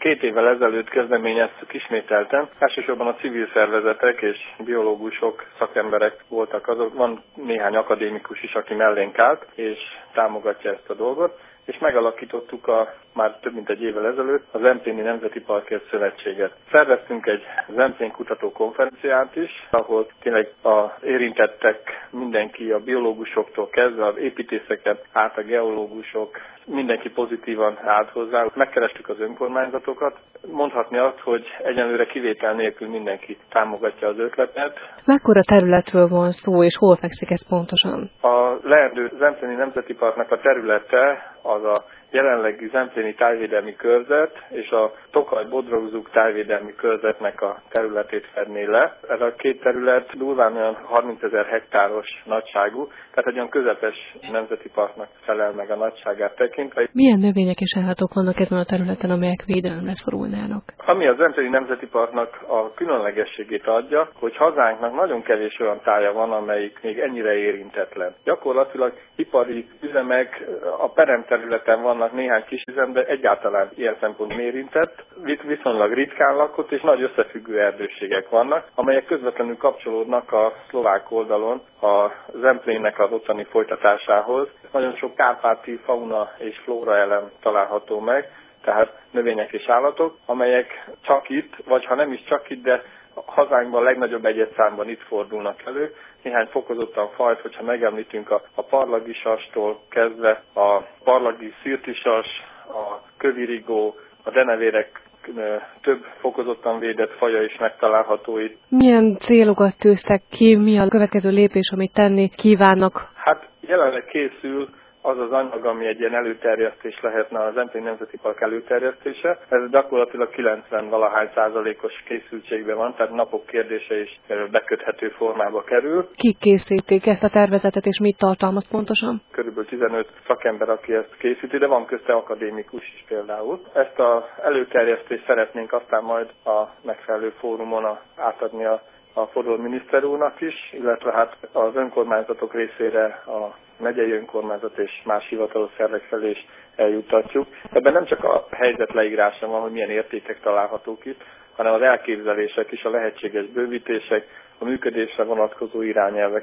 2 évvel ezelőtt kezdeményeztük ismételten. Elsősorban a civil szervezetek és biológusok, szakemberek voltak azok. Van néhány akadémikus is, aki mellénk állt, és támogatja ezt a dolgot. És megalakítottuk már több mint egy évvel ezelőtt a Zempléni Nemzeti Parkért Szövetséget. Szerveztünk egy Zemplén kutató konferenciát is, ahol tényleg az érintettek, mindenki a biológusoktól kezdve, az építészeket át a geológusok, mindenki pozitívan állt hozzá. Megkerestük az önkormányzatokat. Mondhatni azt, hogy egyenlőre kivétel nélkül mindenki támogatja az ötletet. Mekkora területről van szó, és hol fekszik ez pontosan? A leendő Zempléni Nemzeti Parknak a területe az a jelenlegi Zempléni tájvédelmi körzet és a Tokaj-Bodrogzug tájvédelmi körzetnek a területét fedné le. Ez a 2 terület durván olyan 30 000 hektáros nagyságú, tehát egy olyan közepes nemzeti parknak felel meg a nagyságát tekintve. Milyen növények és állatok vannak ezen a területen, amelyek védelemre szorulnának? Ami a Zempléni Nemzeti Parknak a különlegességét adja, hogy hazánknak nagyon kevés olyan tája van, amelyik még ennyire érintetlen. Gyakorlatilag ipari üzemek, a peremterületen vannak néhány kis üzem, de egyáltalán ilyen szempontból érintett, viszonylag ritkán lakott és nagy összefüggő erdőségek vannak, amelyek közvetlenül kapcsolódnak a szlovák oldalon a Zemplénnek az ottani folytatásához. Nagyon sok kárpáti fauna és flóra elem található meg, tehát növények és állatok, amelyek csak itt, vagy ha nem is csak itt, de hazánkban a legnagyobb egyedszámban itt fordulnak elő. Néhány fokozottan fajt, hogyha megemlítünk a parlagisastól kezdve a parlagi szirtisas, a kövirigó, a denevérek több fokozottan védett faja is megtalálható itt. Milyen célokat tűztek ki, mi a következő lépés, amit tenni kívánnak? Hát jelenleg készül az az anyag, ami egy ilyen előterjesztés lehetne, a Zempléni Nemzeti Park előterjesztése. Ez gyakorlatilag 90-valahány% készültségben van, tehát napok kérdése is beköthető formába kerül. Kik készítik ezt a tervezetet, és mit tartalmaz pontosan? Körülbelül 15 szakember, aki ezt készíti, de van közte akadémikus is például. Ezt az előterjesztést szeretnénk aztán majd a megfelelő fórumon átadni a Fodor miniszter úrnak is, illetve hát az önkormányzatok részére a megyei önkormányzat és más hivatalos szervek felé is eljuttatjuk. Ebben nem csak a helyzet leírása van, hogy milyen értékek találhatók itt, hanem az elképzelések is, a lehetséges bővítések, a működésre vonatkozó irányelvek.